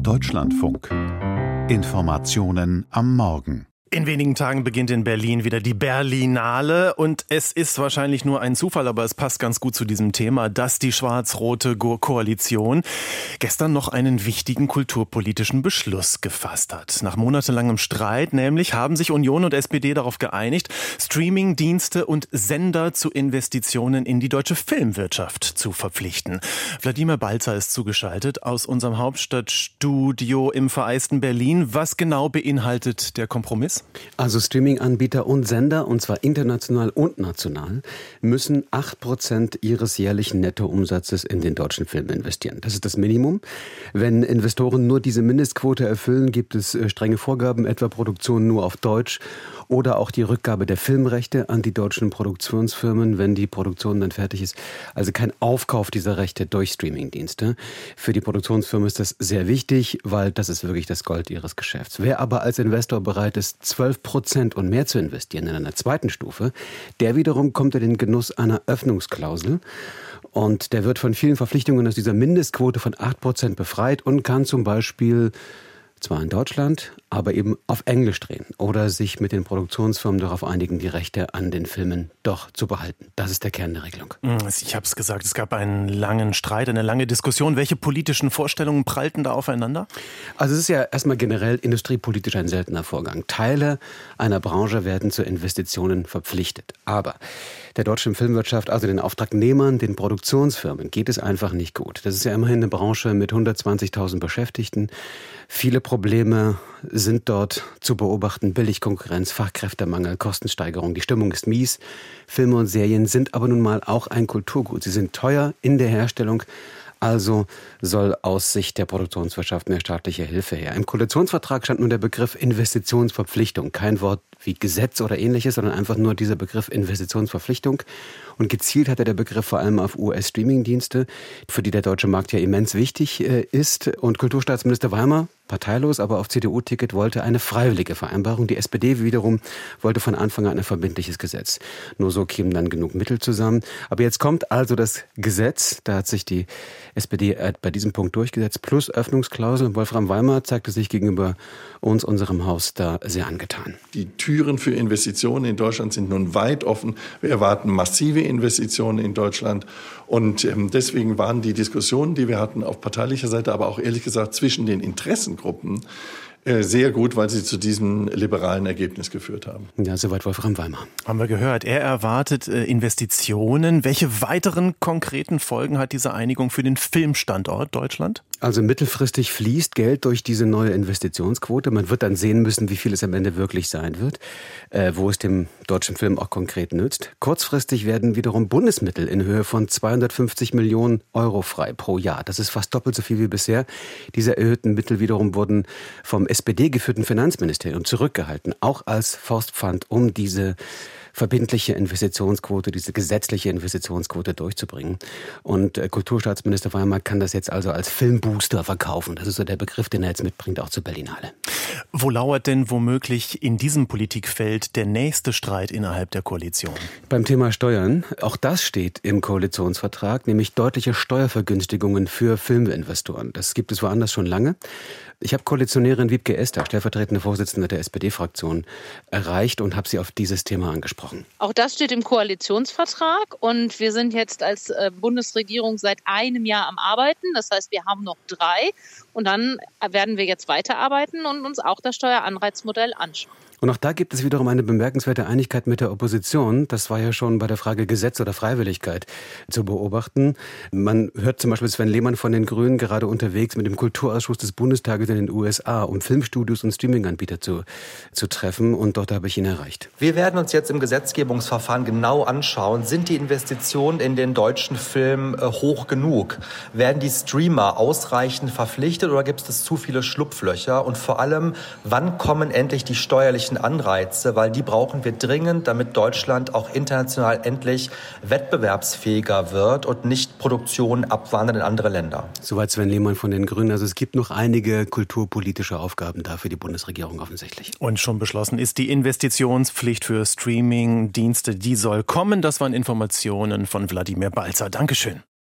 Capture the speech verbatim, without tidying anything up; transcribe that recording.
Deutschlandfunk. Informationen am Morgen. In wenigen Tagen beginnt in Berlin wieder die Berlinale und es ist wahrscheinlich nur ein Zufall, aber es passt ganz gut zu diesem Thema, dass die schwarz-rote Koalition gestern noch einen wichtigen kulturpolitischen Beschluss gefasst hat. Nach monatelangem Streit nämlich haben sich Union und S P D darauf geeinigt, Streamingdienste und Sender zu Investitionen in die deutsche Filmwirtschaft zu verpflichten. Wladimir Balzer ist zugeschaltet aus unserem Hauptstadtstudio im vereisten Berlin. Was genau beinhaltet der Kompromiss? Also Streaming-Anbieter und Sender, und zwar international und national, müssen acht Prozent ihres jährlichen Nettoumsatzes in den deutschen Film investieren. Das ist das Minimum. Wenn Investoren nur diese Mindestquote erfüllen, gibt es strenge Vorgaben, etwa Produktionen nur auf Deutsch oder auch die Rückgabe der Filmrechte an die deutschen Produktionsfirmen, wenn die Produktion dann fertig ist. Also kein Aufkauf dieser Rechte durch Streamingdienste. Für die Produktionsfirmen ist das sehr wichtig, weil das ist wirklich das Gold ihres Geschäfts. Wer aber als Investor bereit ist, zwölf Prozent und mehr zu investieren in einer zweiten Stufe, der wiederum kommt in den Genuss einer Öffnungsklausel. Und der wird von vielen Verpflichtungen aus dieser Mindestquote von acht Prozent befreit und kann zum Beispiel zwar in Deutschland, aber eben auf Englisch drehen oder sich mit den Produktionsfirmen darauf einigen, die Rechte an den Filmen doch zu behalten. Das ist der Kern der Regelung. Ich habe es gesagt, es gab einen langen Streit, eine lange Diskussion. Welche politischen Vorstellungen prallten da aufeinander? Also es ist ja erstmal generell industriepolitisch ein seltener Vorgang. Teile einer Branche werden zu Investitionen verpflichtet. Aber der deutschen Filmwirtschaft, also den Auftragnehmern, den Produktionsfirmen, geht es einfach nicht gut. Das ist ja immerhin eine Branche mit hundertzwanzigtausend Beschäftigten. Viele Probleme sind dort zu beobachten. Billigkonkurrenz, Fachkräftemangel, Kostensteigerung. Die Stimmung ist mies. Filme und Serien sind aber nun mal auch ein Kulturgut. Sie sind teuer in der Herstellung. Also soll aus Sicht der Produktionswirtschaft mehr staatliche Hilfe her. Im Koalitionsvertrag stand nun der Begriff Investitionsverpflichtung. Kein Wort wie Gesetz oder ähnliches, sondern einfach nur dieser Begriff Investitionsverpflichtung. Und gezielt hatte der Begriff vor allem auf U S-Streaming-Dienste, für die der deutsche Markt ja immens wichtig äh, ist. Und Kulturstaatsminister Weimar, parteilos, aber auf C D U-Ticket, wollte eine freiwillige Vereinbarung. Die S P D wiederum wollte von Anfang an ein verbindliches Gesetz. Nur so kämen dann genug Mittel zusammen. Aber jetzt kommt also das Gesetz. Da hat sich die S P D bei diesem Punkt durchgesetzt, plus Öffnungsklausel. Wolfram Weimar zeigte sich gegenüber uns, unserem Haus, da sehr angetan. Die Türen für Investitionen in Deutschland sind nun weit offen. Wir erwarten massive Investitionen in Deutschland. Und deswegen waren die Diskussionen, die wir hatten, auf parteilicher Seite, aber auch ehrlich gesagt zwischen den Interessengruppen, sehr gut, weil sie zu diesem liberalen Ergebnis geführt haben. Ja, soweit Wolfram Weimar. Haben wir gehört. Er erwartet äh, Investitionen. Welche weiteren konkreten Folgen hat diese Einigung für den Filmstandort Deutschland? Also mittelfristig fließt Geld durch diese neue Investitionsquote. Man wird dann sehen müssen, wie viel es am Ende wirklich sein wird, äh, wo es dem deutschen Film auch konkret nützt. Kurzfristig werden wiederum Bundesmittel in Höhe von zweihundertfünfzig Millionen Euro frei pro Jahr. Das ist fast doppelt so viel wie bisher. Diese erhöhten Mittel wiederum wurden vom S P D-geführten Finanzministerium zurückgehalten, auch als Faustpfand, um diese verbindliche Investitionsquote, diese gesetzliche Investitionsquote durchzubringen. Und äh, Kulturstaatsminister Weimar kann das jetzt also als Filmbooster verkaufen. Das ist so der Begriff, den er jetzt mitbringt, auch zur Berlinale. Wo lauert denn womöglich in diesem Politikfeld der nächste Streit innerhalb der Koalition? Beim Thema Steuern, auch das steht im Koalitionsvertrag, nämlich deutliche Steuervergünstigungen für Filminvestoren. Das gibt es woanders schon lange. Ich habe Koalitionärin Wiebke Esther, stellvertretende Vorsitzende der S P D-Fraktion, erreicht und habe sie auf dieses Thema angesprochen. Auch das steht im Koalitionsvertrag und wir sind jetzt als Bundesregierung seit einem Jahr am Arbeiten. Das heißt, wir haben noch drei und dann werden wir jetzt weiterarbeiten und uns auch das Steueranreizmodell anschauen. Und auch da gibt es wiederum eine bemerkenswerte Einigkeit mit der Opposition. Das war ja schon bei der Frage Gesetz oder Freiwilligkeit zu beobachten. Man hört zum Beispiel Sven Lehmann von den Grünen gerade unterwegs mit dem Kulturausschuss des Bundestages in den U S A, um Filmstudios und Streaminganbieter zu, zu treffen. Und dort habe ich ihn erreicht. Wir werden uns jetzt im Gesetzgebungsverfahren genau anschauen, sind die Investitionen in den deutschen Film äh, hoch genug? Werden die Streamer ausreichend verpflichtet oder gibt es zu viele Schlupflöcher? Und vor allem, wann kommen endlich die steuerlichen Anreize, weil die brauchen wir dringend, damit Deutschland auch international endlich wettbewerbsfähiger wird und nicht Produktion abwandern in andere Länder. Soweit Sven Lehmann von den Grünen. Also es gibt noch einige kulturpolitische Aufgaben da für die Bundesregierung offensichtlich. Und schon beschlossen ist die Investitionspflicht für Streaming-Dienste, die soll kommen. Das waren Informationen von Wladimir Balzer. Dankeschön.